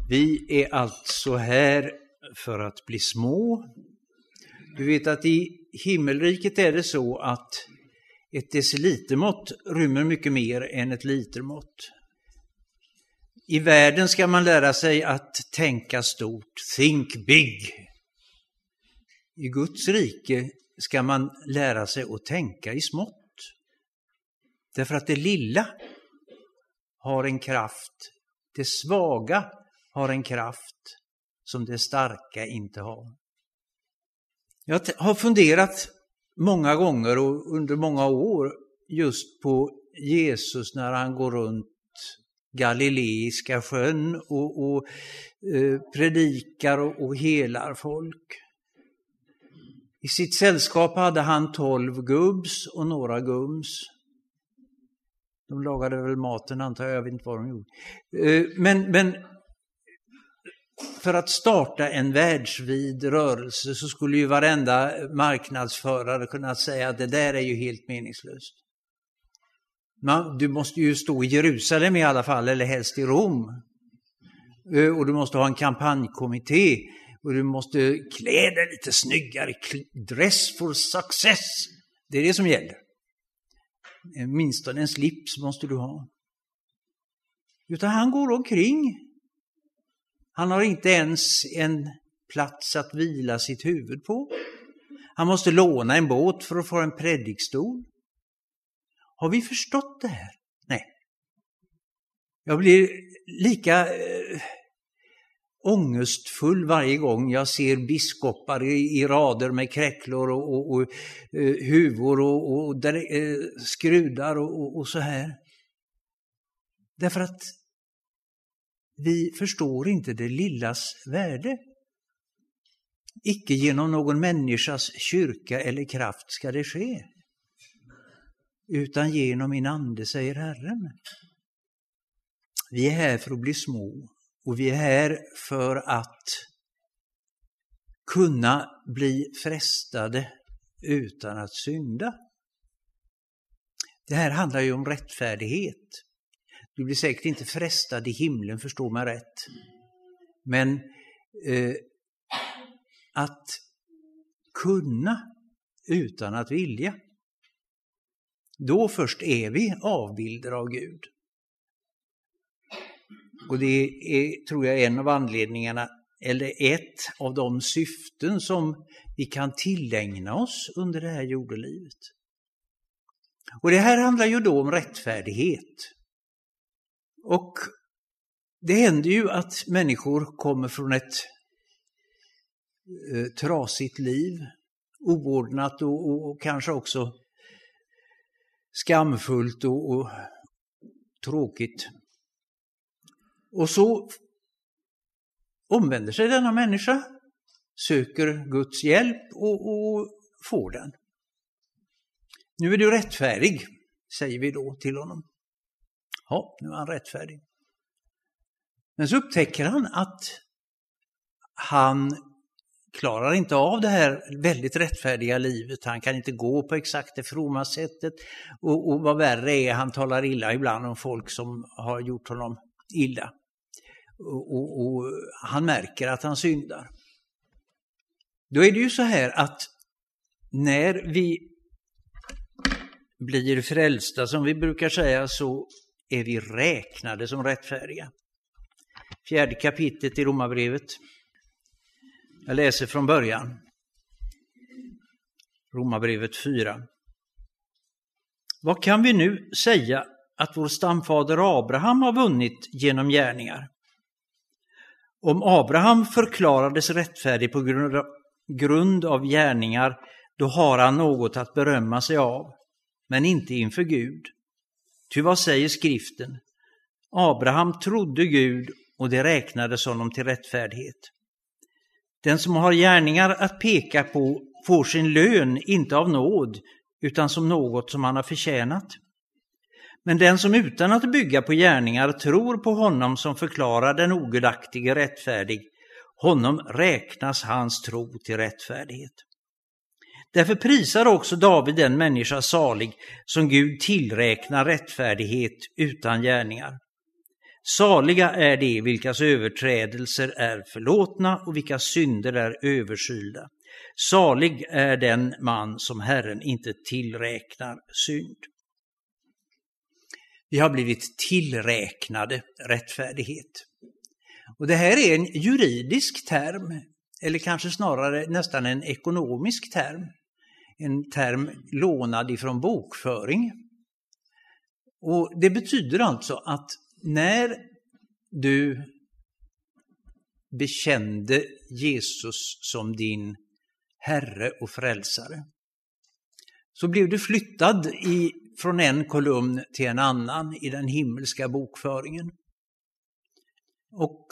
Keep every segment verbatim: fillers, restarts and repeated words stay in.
Vi är alltså här för att bli små. Du vet att i himmelriket är det så att ett decilitermått rymmer mycket mer än ett litermått. I världen ska man lära sig att tänka stort, think big. I Guds rike ska man lära sig att tänka i smått. Därför att det lilla har en kraft, det svaga har en kraft som det starka inte har. Jag har funderat många gånger och under många år just på Jesus när han går runt Galileiska sjön och, och eh, predikar och, och helar folk. I sitt sällskap hade han tolv gubbs och några gums. De lagade väl maten antar jag, jag vet inte vad de gjorde. Eh, men, men för att starta en världsvid rörelse så skulle ju varenda marknadsförare kunna säga att det där är ju helt meningslöst. Man, du måste ju stå i Jerusalem i alla fall, eller helst i Rom. Och du måste ha en kampanjkommitté. Och du måste klä dig lite snyggare. Dress for success. Det är det som gäller. Minst en slips måste du ha. Utan han går omkring. Han har inte ens en plats att vila sitt huvud på. Han måste låna en båt för att få en predikstol. Har vi förstått det här? Nej. Jag blir lika äh, ångestfull varje gång jag ser biskopar i, i rader med kräcklor och, och, och äh, huvor och, och där, äh, skrudar och, och, och så här. Därför att vi förstår inte det lillas värde. Icke genom någon människas kyrka eller kraft ska det ske. Utan genom min ande, säger Herren. Vi är här för att bli små. Och vi är här för att kunna bli frestade utan att synda. Det här handlar ju om rättfärdighet. Du blir säkert inte frestad i himlen, förstå mig rätt. Men eh, att kunna utan att vilja. Då först är vi avbilder av Gud. Och det är, tror jag, en av anledningarna, eller ett av de syften som vi kan tillägna oss under det här jordelivet. Och det här handlar ju då om rättfärdighet. Och det händer ju att människor kommer från ett eh, trasigt liv, oordnat och, och, och kanske också skamfullt och, och tråkigt. Och så omvänder sig denna människa, söker Guds hjälp och, och får den. Nu är du rättfärdig, säger vi då till honom. Ja, nu är han rättfärdig. Men så upptäcker han att han klarar inte av det här väldigt rättfärdiga livet. Han kan inte gå på exakt det fromma sättet. Och, och vad värre är, han talar illa ibland om folk som har gjort honom illa. Och, och, och han märker att han syndar. Då är det ju så här att när vi blir frälsta, som vi brukar säga, så är vi räknade som rättfärdiga. Fjärde kapitlet i Romarbrevet. Jag läser från början. Romarbrevet fyra. Vad kan vi nu säga att vår stamfader Abraham har vunnit genom gärningar? Om Abraham förklarades rättfärdig på grund av, grund av gärningar, då har han något att berömma sig av, men inte inför Gud. Ty vad säger skriften? Abraham trodde Gud och det räknades honom till rättfärdighet. Den som har gärningar att peka på får sin lön inte av nåd, utan som något som han har förtjänat. Men den som utan att bygga på gärningar tror på honom som förklarar den ogudaktige rättfärdig, honom räknas hans tro till rättfärdighet. Därför prisar också David den människa salig som Gud tillräknar rättfärdighet utan gärningar. Saliga är de vilkas överträdelser är förlåtna och vilka synder är överskyllda. Salig är den man som Herren inte tillräknar synd. Vi har blivit tillräknade rättfärdighet. Och det här är en juridisk term, eller kanske snarare nästan en ekonomisk term. En term lånad ifrån bokföring. Och det betyder alltså att när du bekände Jesus som din Herre och frälsare, så blev du flyttad i, från en kolumn till en annan i den himmelska bokföringen. Och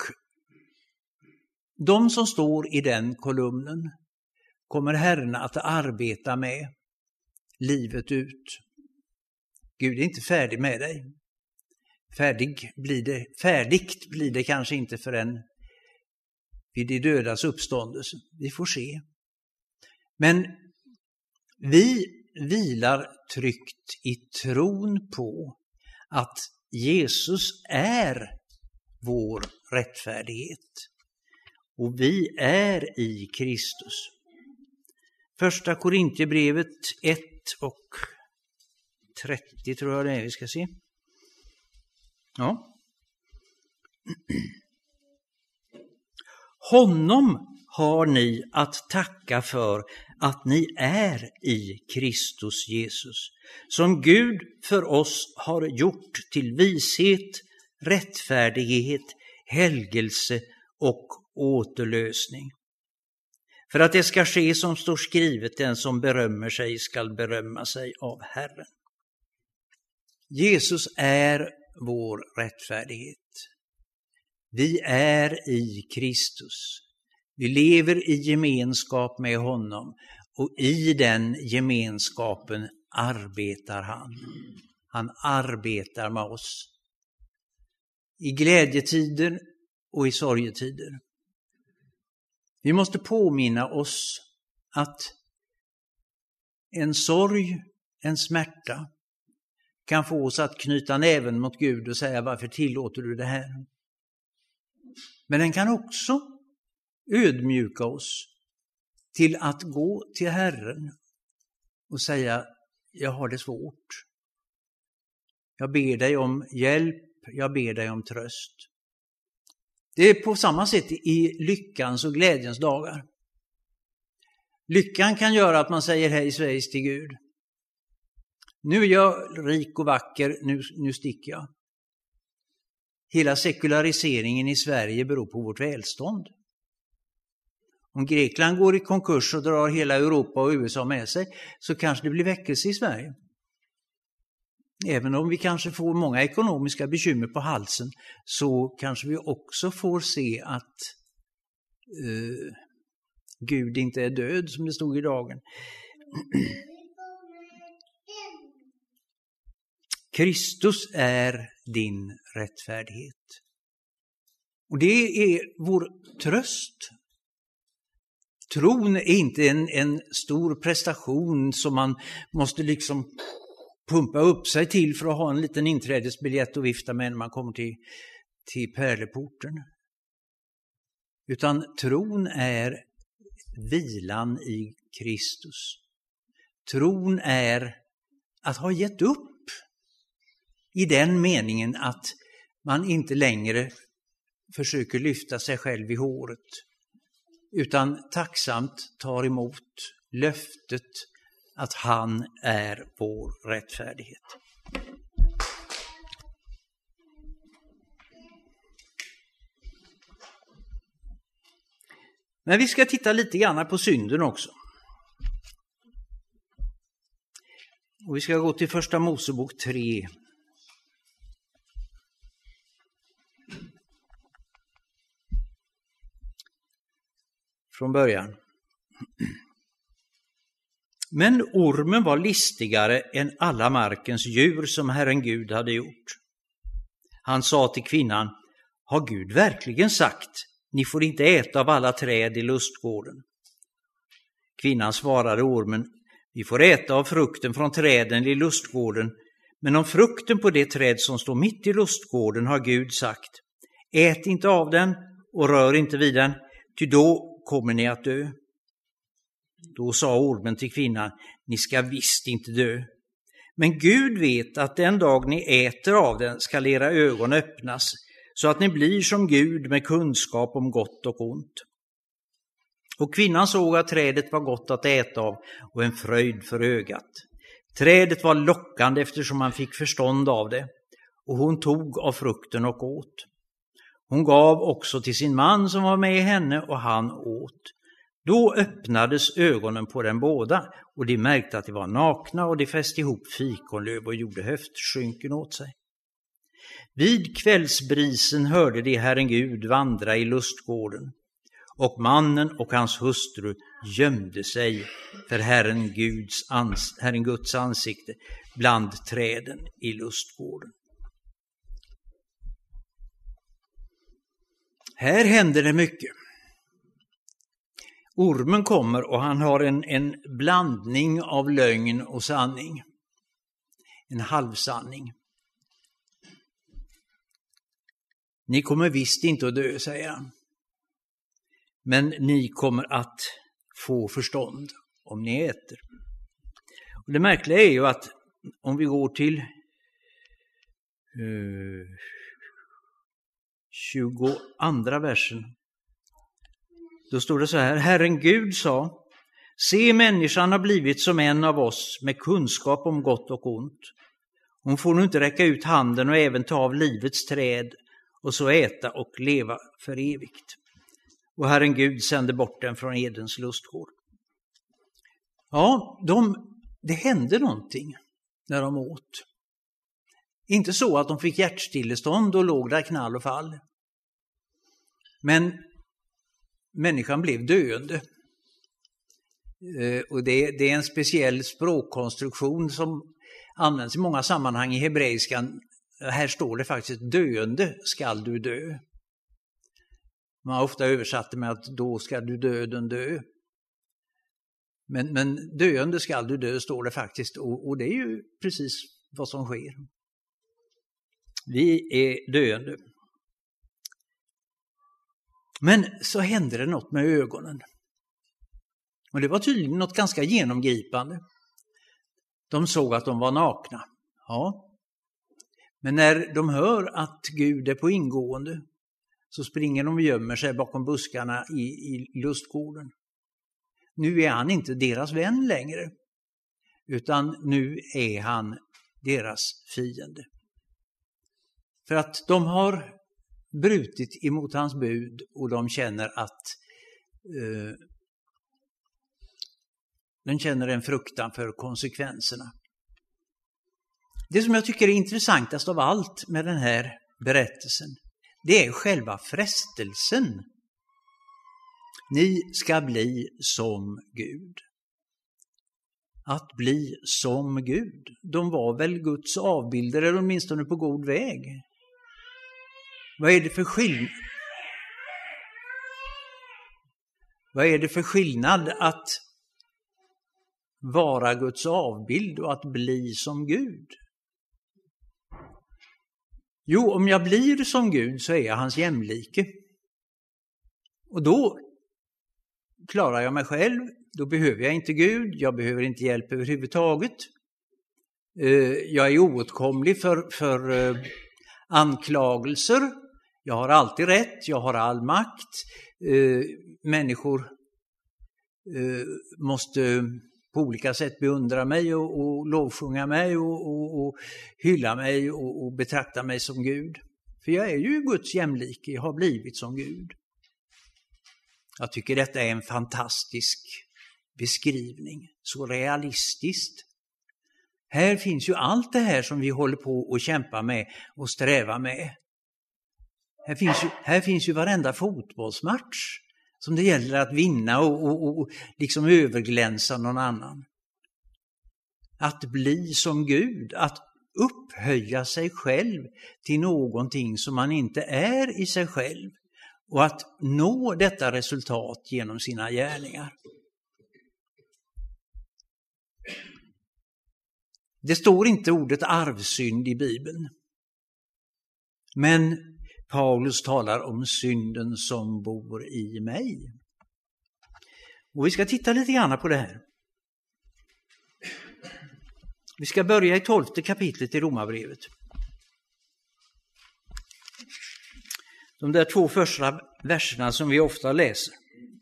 de som står i den kolumnen kommer Herren att arbeta med livet ut. Gud är inte färdig med dig. Färdig blir det, färdigt blir det kanske inte förrän vid de dödas uppståndelse. Vi får se. Men vi vilar tryggt i tron på att Jesus är vår rättfärdighet. Och vi är i Kristus. Första Korintierbrevet ett och trettio tror jag det är, vi ska se. Ja. Honom har ni att tacka för att ni är i Kristus Jesus, som Gud för oss har gjort till vishet, rättfärdighet, helgelse och återlösning. För att det ska ske som står skrivet, den som berömmer sig skall berömma sig av Herren. Jesus är vår rättfärdighet. Vi är i Kristus. Vi lever i gemenskap med honom och i den gemenskapen arbetar han. Han arbetar med oss. I glädjetider och i sorgetider. Vi måste påminna oss att en sorg, en smärta kan få oss att knyta näven mot Gud och säga: varför tillåter du det här? Men den kan också ödmjuka oss till att gå till Herren och säga: jag har det svårt. Jag ber dig om hjälp, jag ber dig om tröst. Det är på samma sätt i lyckans och glädjens dagar. Lyckan kan göra att man säger hej svejs till Gud. Nu är jag rik och vacker, nu, nu sticker jag. Hela sekulariseringen i Sverige beror på vårt välstånd. Om Grekland går i konkurs och drar hela Europa och U S A med sig, så kanske det blir väckelse i Sverige. Även om vi kanske får många ekonomiska bekymmer på halsen, så kanske vi också får se att uh, Gud inte är död, som det stod i dagen. Kristus är din rättfärdighet. Och det är vår tröst. Tron är inte en, en stor prestation som man måste liksom pumpa upp sig till för att ha en liten inträdesbiljett och vifta med när man kommer till, till pärleporten. Utan tron är vilan i Kristus. Tron är att ha gett upp i den meningen att man inte längre försöker lyfta sig själv i håret, utan tacksamt tar emot löftet att han är vår rättfärdighet. Men vi ska titta lite grann på synden också. Och vi ska gå till första Mosebok tre. Från början. Men ormen var listigare än alla markens djur som Herren Gud hade gjort. Han sa till kvinnan: har Gud verkligen sagt, ni får inte äta av alla träd i lustgården? Kvinnan svarade ormen: vi får äta av frukten från träden i lustgården, Men om frukten på det träd som står mitt i lustgården har Gud sagt: ät inte av den och rör inte vid den, ty då kommer ni att dö. Då sa ormen till kvinnan: ni ska visst inte dö. Men Gud vet att den dag ni äter av den skall era ögon öppnas, så att ni blir som Gud med kunskap om gott och ont. Och kvinnan såg att trädet var gott att äta av och en fröjd för ögat. Trädet var lockande eftersom man fick förstånd av det, och hon tog av frukten och åt. Hon gav också till sin man som var med henne, och han åt. Då öppnades ögonen på dem båda, och de märkte att de var nakna, och de fäste ihop fikonlöv och gjorde höftskynken åt sig. Vid kvällsbrisen hörde de Herren Gud vandra i lustgården, och mannen och hans hustru gömde sig för Herren Guds, ans- Herren Guds ansikte bland träden i lustgården. Här händer det mycket. Ormen kommer och han har en, en blandning av lögn och sanning. En halvsanning. Ni kommer visst inte att dö, säger han. Men ni kommer att få förstånd om ni äter. Och det märkliga är ju att om vi går till uh, tjugoandra versen. Då står det så här: Herren Gud sa: se, människan har blivit som en av oss med kunskap om gott och ont. Hon får nu inte räcka ut handen och även ta av livets träd och så äta och leva för evigt. Och Herren Gud sände bort den från Edens lustgård. Ja, de, det hände någonting när de åt. Inte så att de fick hjärtstillestånd och låg där knall och fall. Men människan blev döende. Och det, det är en speciell språkkonstruktion som används i många sammanhang i hebreiskan. Här står det faktiskt: döende skall du dö. Man har ofta översatt det med att då ska du döden dö. Men, men döende skall du dö står det faktiskt, och, och det är ju precis vad som sker. Vi är döende. Men så hände det något med ögonen. Och det var tydligen något ganska genomgripande. De såg att de var nakna. Ja. Men när de hör att Gud är på ingående, så springer de och gömmer sig bakom buskarna i, i lustgården. Nu är han inte deras vän längre, utan nu är han deras fiende. För att de har brutit emot hans bud, och de känner att eh, de känner en fruktan för konsekvenserna. Det som jag tycker är intressantast av allt med den här berättelsen, det är själva frestelsen. Ni ska bli som Gud. Att bli som Gud. De var väl Guds avbilder, eller åtminstone på god väg. Vad är det för skillnad? Vad är det för skillnad att vara Guds avbild och att bli som Gud? Jo, om jag blir som Gud så är jag hans jämlike. Och då klarar jag mig själv. Då behöver jag inte Gud. Jag behöver inte hjälp överhuvudtaget. Jag är oåtkomlig för, för anklagelser. Jag har alltid rätt. Jag har all makt. Människor måste på olika sätt beundra mig och, och lovsjunga mig och, och, och hylla mig och, och betrakta mig som Gud. För jag är ju Guds jämlike, jag har blivit som Gud. Jag tycker detta är en fantastisk beskrivning, så realistiskt. Här finns ju allt det här som vi håller på att kämpa med och sträva med. Här finns ju, här finns ju varenda fotbollsmatch som det gäller att vinna och, och, och liksom överglänsa någon annan. Att bli som Gud, att upphöja sig själv till någonting som man inte är i sig själv. Och att nå detta resultat genom sina gärningar. Det står inte ordet arvsynd i Bibeln. Men Paulus talar om synden som bor i mig. Och vi ska titta lite grann på det här. Vi ska börja i tolfte kapitlet i Romarbrevet. De där två första verserna som vi ofta läser.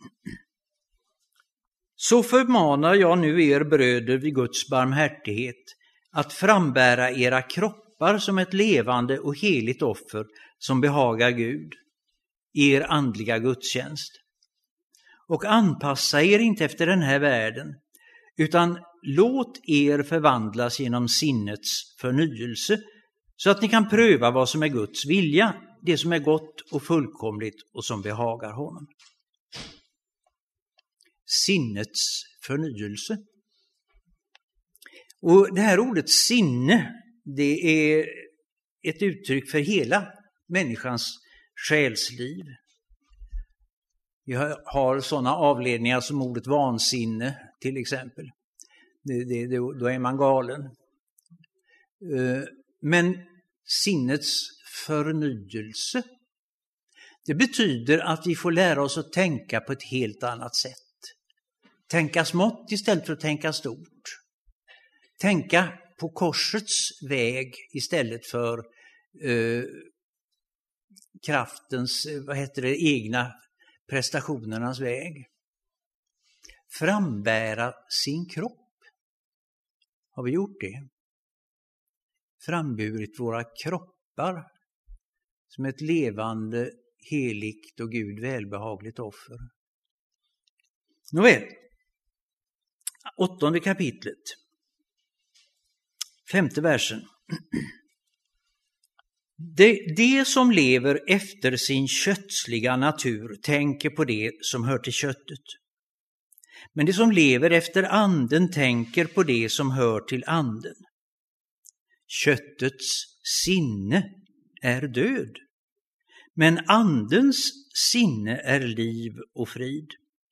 Så förmanar jag nu er bröder vid Guds barmhärtighet att frambära era kroppar som ett levande och heligt offer som behagar Gud, er andliga gudstjänst. Och anpassa er inte efter den här världen, utan låt er förvandlas genom sinnets förnyelse så att ni kan pröva vad som är Guds vilja, det som är gott och fullkomligt och som behagar honom. Sinnets förnyelse. Och det här ordet sinne, det är ett uttryck för hela människans själsliv. Vi har sådana avledningar som ordet vansinne till exempel. Det, det, då är man galen. Men sinnets förnyelse, det betyder att vi får lära oss att tänka på ett helt annat sätt. Tänka smått istället för att tänka stort. Tänka på korsets väg istället för eh, kraftens, vad heter det, egna prestationernas väg. Frambära sin kropp. Har vi gjort det? Framburit våra kroppar som ett levande, heligt och Gud välbehagligt offer. Nåväl, åttonde kapitlet, femte versen. Det, det som lever efter sin kötsliga natur tänker på det som hör till köttet. Men det som lever efter anden tänker på det som hör till anden. Köttets sinne är död, men andens sinne är liv och frid.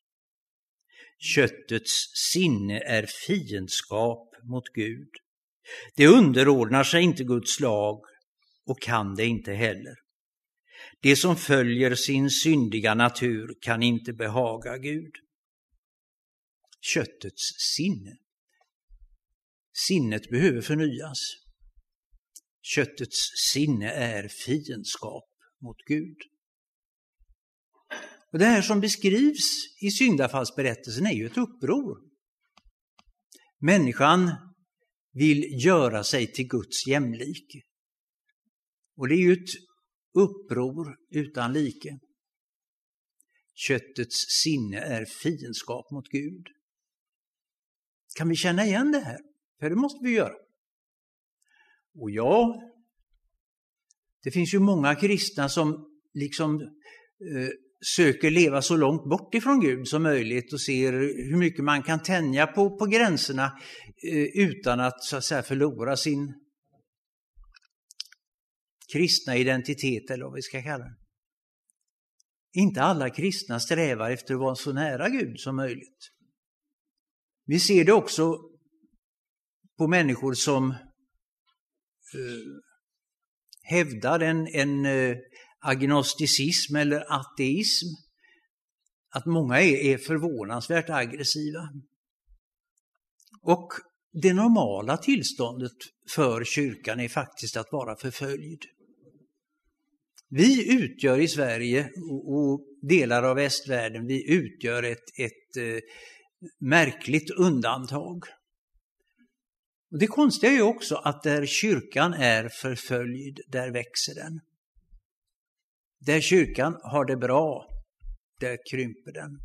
Köttets sinne är fiendskap mot Gud. Det underordnar sig inte Guds lag och kan det inte heller. Det som följer sin syndiga natur kan inte behaga Gud. Köttets sinne. Sinnet behöver förnyas. Köttets sinne är fiendskap mot Gud. Och det här som beskrivs i syndafallsberättelsen är ju ett uppror. Människan vill göra sig till Guds jämlike. Och det är ju ett uppror utan like. Köttets sinne är fiendskap mot Gud. Kan vi känna igen det här? För det måste vi göra. Och ja, det finns ju många kristna som liksom eh, söker leva så långt bort ifrån Gud som möjligt och ser hur mycket man kan tänja på, på gränserna eh, utan att så att säga förlora sin kristna identitet eller vad vi ska kalla det. Inte alla kristna strävar efter att vara så nära Gud som möjligt. Vi ser det också på människor som eh, hävdar en, en eh, agnosticism eller ateism. Att många är, är förvånansvärt aggressiva. Och det normala tillståndet för kyrkan är faktiskt att vara förföljd. Vi utgör i Sverige och delar av västvärlden, vi utgör ett, ett eh, märkligt undantag. Och det konstiga är ju också att där kyrkan är förföljd, där växer den. Där kyrkan har det bra, där krymper den.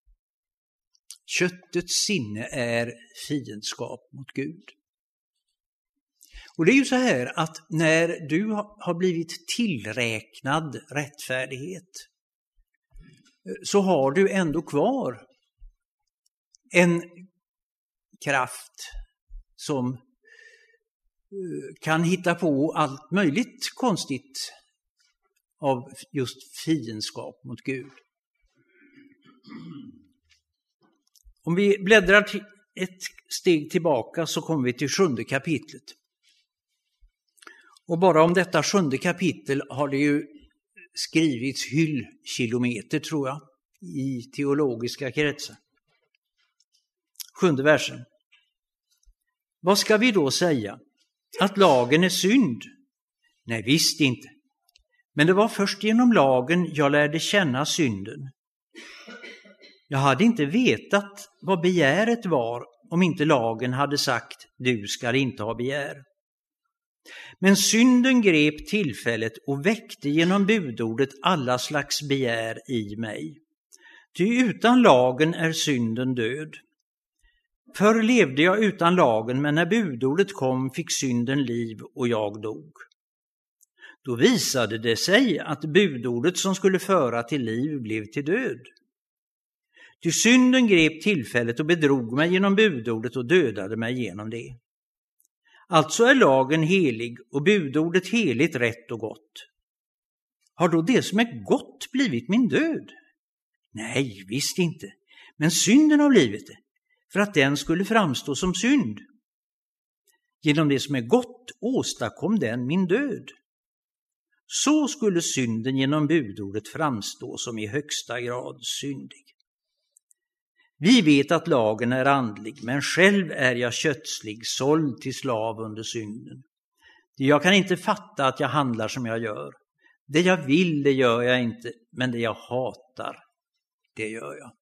Köttets sinne är fiendskap mot Gud. Och det är ju så här att när du har blivit tillräknad rättfärdighet så har du ändå kvar en kraft som kan hitta på allt möjligt konstigt av just fiendskap mot Gud. Om vi bläddrar till, ett steg tillbaka så kommer vi till sjunde kapitlet. Och bara om detta sjunde kapitel har det ju skrivits hyllkilometer, tror jag, i teologiska kretsar. Sjunde versen. Vad ska vi då säga? Att lagen är synd? Nej, visst inte. Men det var först genom lagen jag lärde känna synden. Jag hade inte vetat vad begäret var om inte lagen hade sagt, du ska inte ha begär. Men synden grep tillfället och väckte genom budordet alla slags begär i mig. Ty utan lagen är synden död. Förr levde jag utan lagen, men när budordet kom fick synden liv och jag dog. Då visade det sig att budordet som skulle föra till liv blev till död. Ty synden grep tillfället och bedrog mig genom budordet och dödade mig genom det. Alltså är lagen helig och budordet heligt, rätt och gott. Har då det som är gott blivit min död? Nej, visst inte. Men synden har blivit det, för att den skulle framstå som synd. Genom det som är gott åstadkom den min död. Så skulle synden genom budordet framstå som i högsta grad syndig. Vi vet att lagen är andlig, men själv är jag kötslig, såld till slav under synden. Jag kan inte fatta att jag handlar som jag gör. Det jag vill, det gör jag inte, men det jag hatar, det gör jag.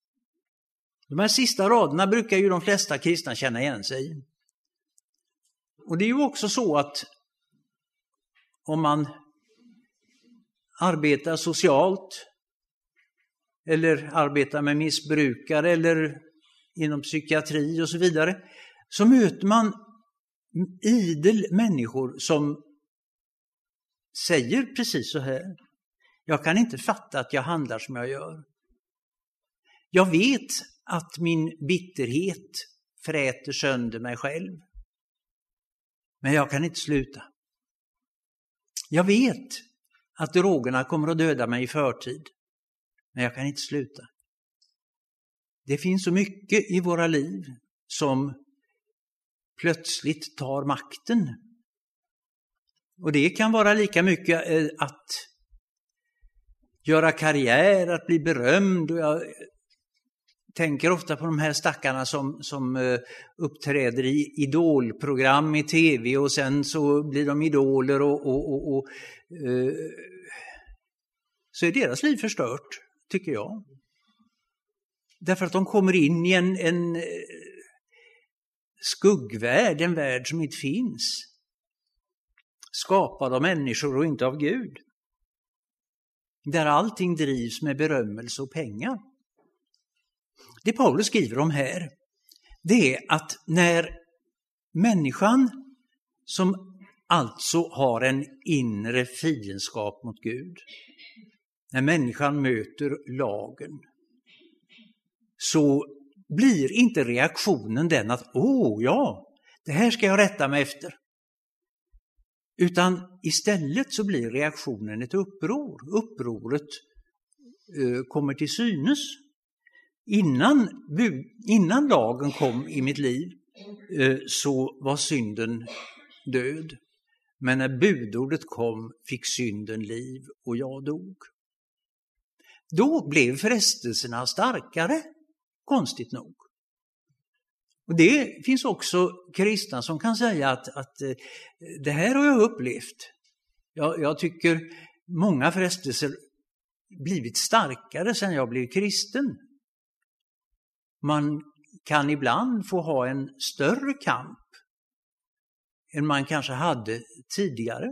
De här sista raderna brukar ju de flesta kristna känna igen sig i. Och det är ju också så att om man arbetar socialt eller arbetar med missbrukare eller inom psykiatri och så vidare, så möter man idel människor som säger precis så här. Jag kan inte fatta att jag handlar som jag gör. Jag vet att min bitterhet fräter sönder mig själv. Men jag kan inte sluta. Jag vet att drogerna kommer att döda mig i förtid. Men jag kan inte sluta. Det finns så mycket i våra liv som plötsligt tar makten. Och det kan vara lika mycket att göra karriär, att bli berömd. Och jag tänker ofta på de här stackarna som, som uppträder i idolprogram i tv och sen så blir de idoler och, och, och, och uh, så är deras liv förstört, tycker jag. Därför att de kommer in i en, en skuggvärld, en värld som inte finns. Skapad av människor och inte av Gud. Där allting drivs med berömmelse och pengar. Det Paulus skriver om här, det är att när människan, som alltså har en inre fiendskap mot Gud, när människan möter lagen, så blir inte reaktionen den att åh ja, det här ska jag rätta mig efter. Utan istället så blir reaktionen ett uppror. Upproret eh, kommer till synes. Innan, innan lagen kom i mitt liv eh, så var synden död. Men när budordet kom fick synden liv och jag dog. Då blev frestelserna starkare, konstigt nog. Och det finns också kristna som kan säga att, att det här har jag upplevt. Jag, jag tycker många frestelser blivit starkare sedan jag blev kristen. Man kan ibland få ha en större kamp än man kanske hade tidigare.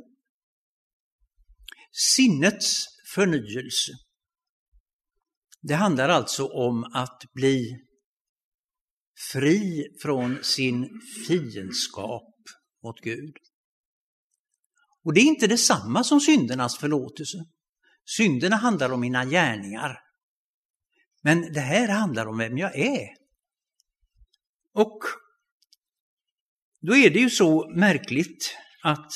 Sinnets förnyelse. Det handlar alltså om att bli fri från sin fiendskap mot Gud. Och det är inte detsamma som syndernas förlåtelse. Synderna handlar om mina gärningar. Men det här handlar om vem jag är. Och då är det ju så märkligt att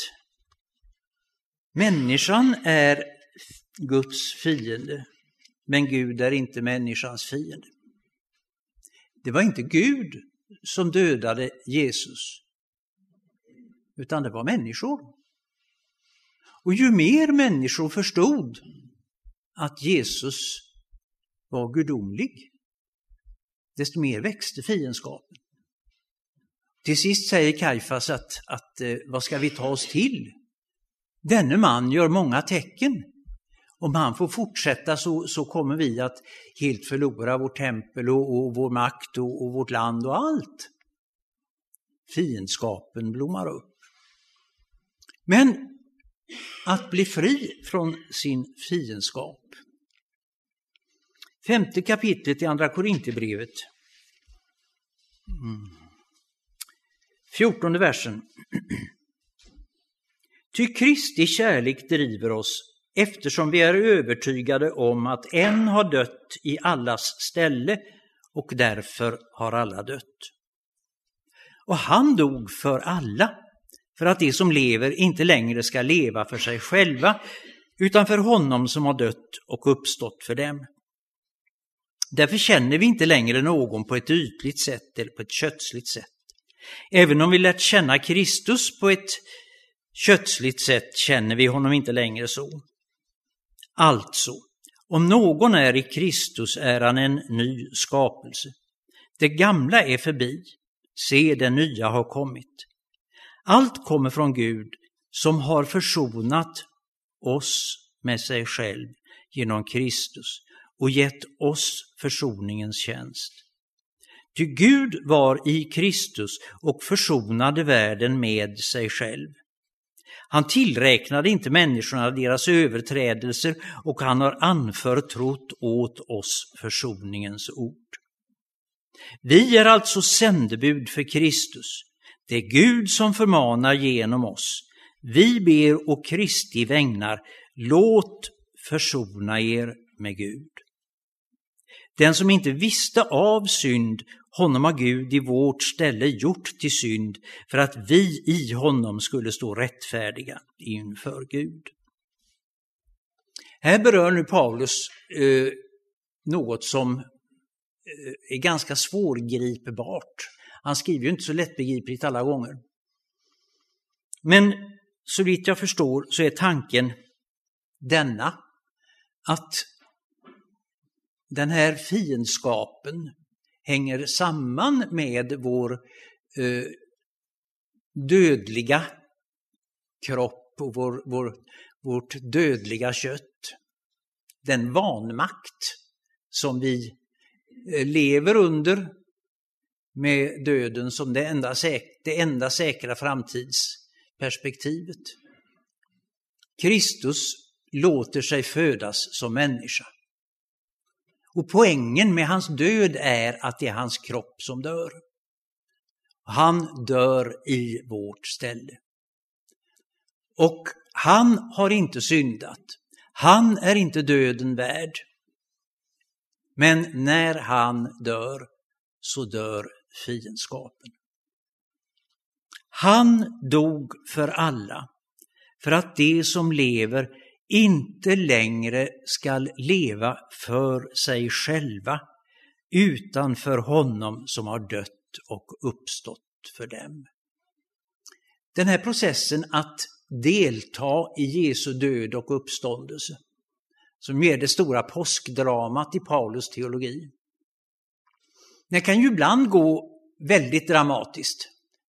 människan är Guds fiende, men Gud är inte människans fiende. Det var inte Gud som dödade Jesus, utan det var människor. Och ju mer människor förstod att Jesus var gudomlig, desto mer växte fiendskapen. Till sist säger Kajfas att, att vad ska vi ta oss till? Denne man gör många tecken. Om han får fortsätta så, så kommer vi att helt förlora vårt tempel och, och vår makt och, och vårt land och allt. Fiendskapen blommar upp. Men att bli fri från sin fiendskap. Femte kapitlet i andra Korinthierbrevet. Mm. Fjortonde versen. Ty Kristi kärlek driver oss, eftersom vi är övertygade om att en har dött i allas ställe och därför har alla dött. Och han dog för alla, för att de som lever inte längre ska leva för sig själva, utan för honom som har dött och uppstått för dem. Därför känner vi inte längre någon på ett ytligt sätt eller på ett kötsligt sätt. Även om vi lärt känna Kristus på ett kötsligt sätt känner vi honom inte längre så. Alltså, om någon är i Kristus är han en ny skapelse. Det gamla är förbi, se det nya har kommit. Allt kommer från Gud som har försonat oss med sig själv genom Kristus och gett oss försoningens tjänst. Ty Gud var i Kristus och försonade världen med sig själv. Han tillräknade inte människorna deras överträdelser och han har anförtrott åt oss försoningens ord. Vi är alltså sändebud för Kristus. Det är Gud som förmanar genom oss. Vi ber å Kristi vägnar, låt försona er med Gud. Den som inte visste av synd, honom har Gud i vårt ställe gjort till synd för att vi i honom skulle stå rättfärdiga inför Gud. Här berör nu Paulus eh, något som eh, är ganska svårgripbart. Han skriver ju inte så lättbegripligt alla gånger. Men så vitt jag förstår så är tanken denna, att den här fiendskapen hänger samman med vår eh, dödliga kropp och vår, vår, vårt dödliga kött. Den vanmakt som vi eh, lever under med döden som det enda, säk- det enda säkra framtidsperspektivet. Kristus låter sig födas som människa. Och poängen med hans död är att det är hans kropp som dör. Han dör i vårt ställe. Och han har inte syndat. Han är inte döden värd. Men när han dör så dör fiendskapen. Han dog för alla, för att de som lever inte längre skall leva för sig själva, utan för honom som har dött och uppstått för dem. Den här processen att delta i Jesu död och uppståndelse, som är det stora påskdramat i Paulus teologi, det kan ju ibland gå väldigt dramatiskt.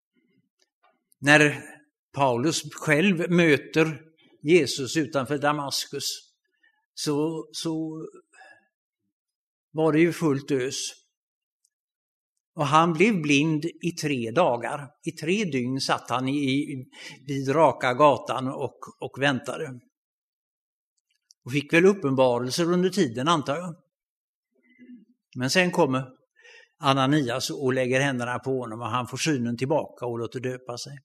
När Paulus själv möter Jesus utanför Damaskus så, så var det ju fullt ös. Och han blev blind i tre dagar. I tre dygn satt han i, vid raka gatan och, och väntade. Och fick väl uppenbarelser under tiden, antar jag. Men sen kommer Ananias och lägger händerna på honom och han får synen tillbaka och låter döpa sig.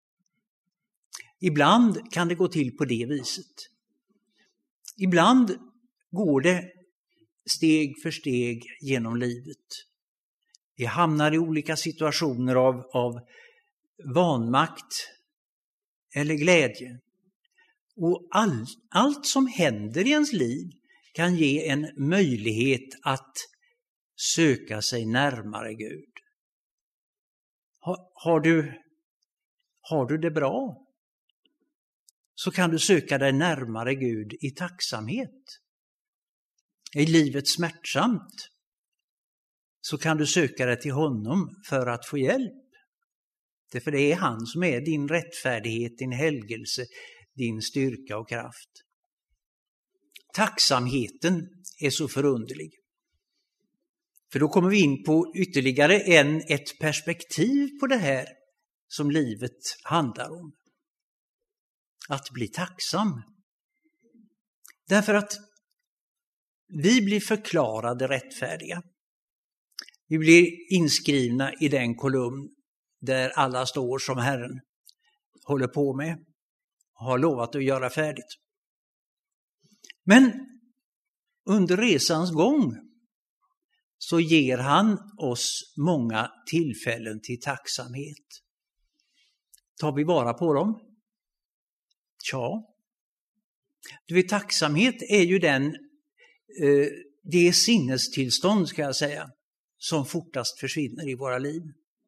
Ibland kan det gå till på det viset. Ibland går det steg för steg genom livet. Vi hamnar i olika situationer av, av vanmakt eller glädje. Och all, allt som händer i ens liv kan ge en möjlighet att söka sig närmare Gud. Har, har, du, har du det bra? Så kan du söka dig närmare Gud i tacksamhet. Är livet smärtsamt? Så kan du söka dig till honom för att få hjälp. Det för det är han som är din rättfärdighet, din helgelse, din styrka och kraft. Tacksamheten är så förunderlig. För då kommer vi in på ytterligare en, ett perspektiv på det här som livet handlar om. Att bli tacksam. Därför att vi blir förklarade rättfärdiga. Vi blir inskrivna i den kolumn där alla står som Herren håller på med och har lovat att göra färdigt. Men under resans gång så ger han oss många tillfällen till tacksamhet. Tar vi vara på dem? Ja. Du vet, tacksamhet är ju den, eh, det sinnestillstånd ska jag säga, som fortast försvinner i våra liv.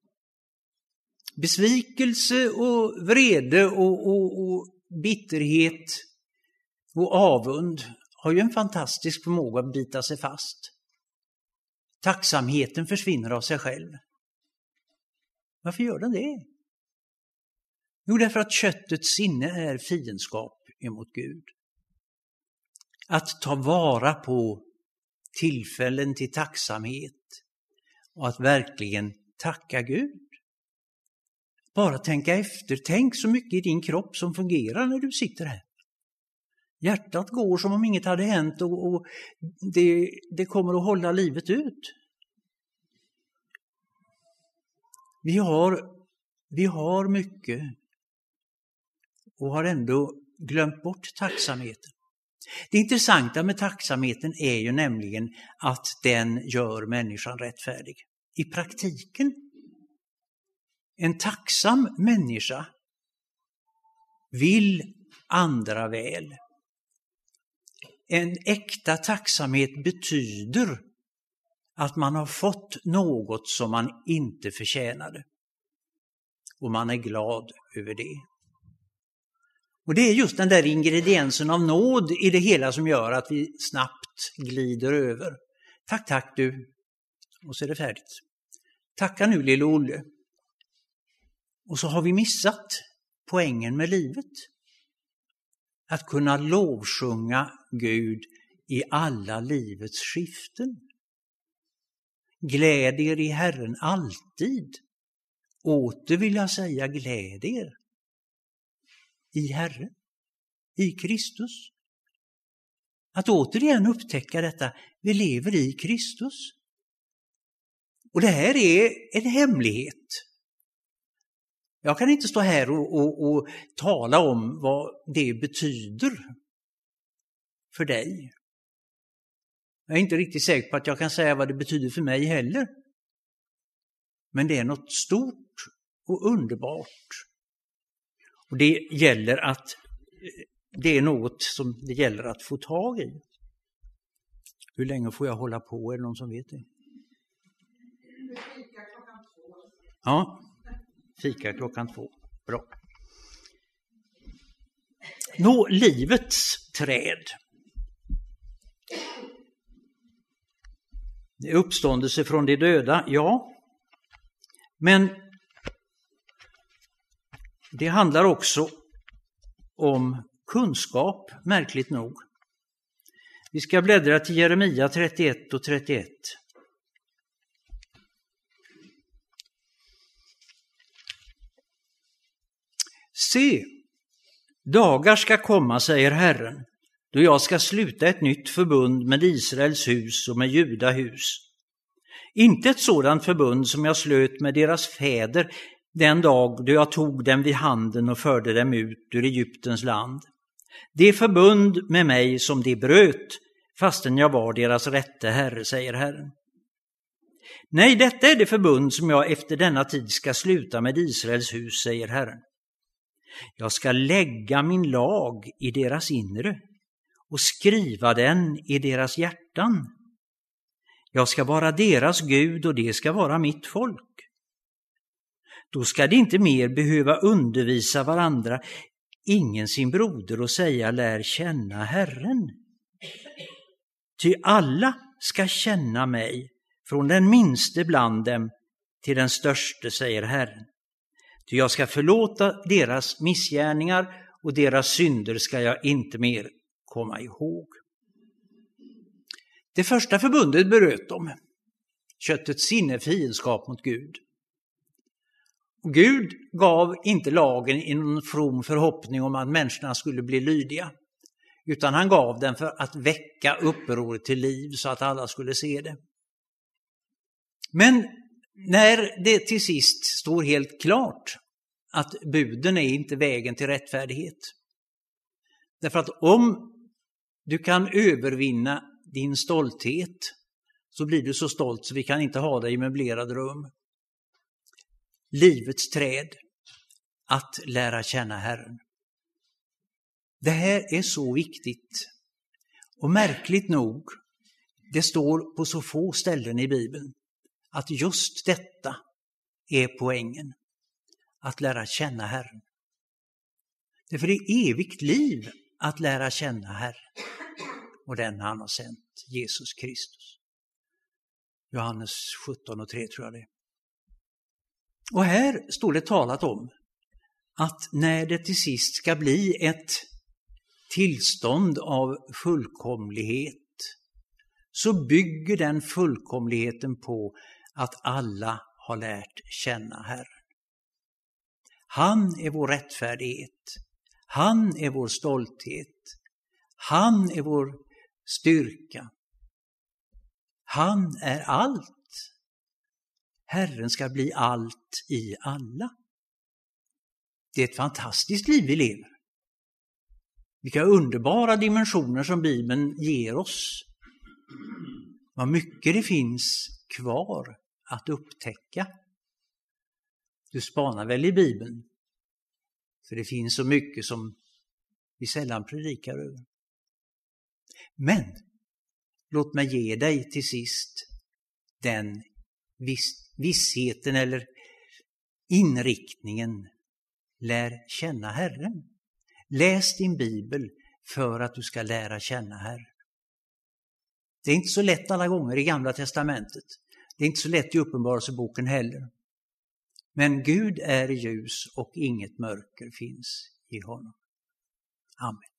Besvikelse och vrede och, och, och bitterhet och avund har ju en fantastisk förmåga att bita sig fast. Tacksamheten försvinner av sig själv. Varför gör den det? Jo, därför att köttets sinne är fiendskap emot Gud. Att ta vara på tillfällen till tacksamhet och att verkligen tacka Gud. Bara tänka efter. Tänk så mycket i din kropp som fungerar när du sitter här. Hjärtat går som om inget hade hänt och, och det, det kommer att hålla livet ut. Vi har, vi har mycket och har ändå glömt bort tacksamheten. Det intressanta med tacksamheten är ju nämligen att den gör människan rättfärdig. I praktiken, en tacksam människa vill andra väl. En äkta tacksamhet betyder att man har fått något som man inte förtjänade. Och man är glad över det. Och det är just den där ingrediensen av nåd i det hela som gör att vi snabbt glider över. Tack, tack du. Och så är det färdigt. Tacka nu lille Olle. Och så har vi missat poängen med livet. Att kunna lovsjunga Gud i alla livets skiften. Gläd er i Herren alltid. Åter vill jag säga gläd er. I Herren. I Kristus. Att återigen upptäcka detta. Vi lever i Kristus. Och det här är en hemlighet. Jag kan inte stå här och, och, och tala om vad det betyder för dig. Jag är inte riktigt säker på att jag kan säga vad det betyder för mig heller. Men det är något stort och underbart. Och det gäller att det är något som det gäller att få tag i. Hur länge får jag hålla på? Är det någon som vet det? Ja. Fika klockan två. Bra. Nå, livets träd. Uppståndelse från de döda, ja. Men det handlar också om kunskap, märkligt nog. Vi ska bläddra till Jeremia trettioett och trettioett. Se, dagar ska komma, säger Herren, då jag ska sluta ett nytt förbund med Israels hus och med Juda hus. Inte ett sådant förbund som jag slöt med deras fäder den dag då jag tog dem vid handen och förde dem ut ur Egyptens land. Det förbund med mig som de bröt, fastän jag var deras rätte herre, säger Herren. Nej, detta är det förbund som jag efter denna tid ska sluta med Israels hus, säger Herren. Jag ska lägga min lag i deras inre och skriva den i deras hjärtan. Jag ska vara deras Gud och det ska vara mitt folk. Då ska de inte mer behöva undervisa varandra, ingen sin broder, och säga lär känna Herren. Ty alla ska känna mig, från den minste bland dem till den störste, säger Herren. Ty jag ska förlåta deras missgärningar och deras synder ska jag inte mer komma ihåg. Det första förbundet bröt de, köttets sinne, fiendskap mot Gud. Och Gud gav inte lagen i någon from förhoppning om att människorna skulle bli lydiga, utan han gav den för att väcka uppror till liv så att alla skulle se det. Men när det till sist står helt klart att buden är inte vägen till rättfärdighet. Därför att om du kan övervinna din stolthet så blir du så stolt så vi kan inte ha dig i möblerade rum. Livets träd, att lära känna Herren. Det här är så viktigt. Och märkligt nog, det står på så få ställen i Bibeln att just detta är poängen. Att lära känna Herren. Det är för det evigt liv att lära känna Herren. Och den han har sänt, Jesus Kristus. Johannes sjutton och tre tror jag det. Och här står det talat om att när det till sist ska bli ett tillstånd av fullkomlighet så bygger den fullkomligheten på att alla har lärt känna Herren. Han är vår rättfärdighet. Han är vår stolthet. Han är vår styrka. Han är allt. Herren ska bli allt i alla. Det är ett fantastiskt liv vi lever. Vilka underbara dimensioner som Bibeln ger oss. Vad mycket det finns kvar att upptäcka. Du spanar väl i Bibeln? För det finns så mycket som vi sällan predikar över. Men låt mig ge dig till sist den viss, vissheten eller inriktningen. Lär känna Herren. Läs din Bibel för att du ska lära känna Herren. Det är inte så lätt alla gånger i Gamla testamentet. Det är inte så lätt i Uppenbarelseboken heller. Men Gud är ljus och inget mörker finns i honom. Amen.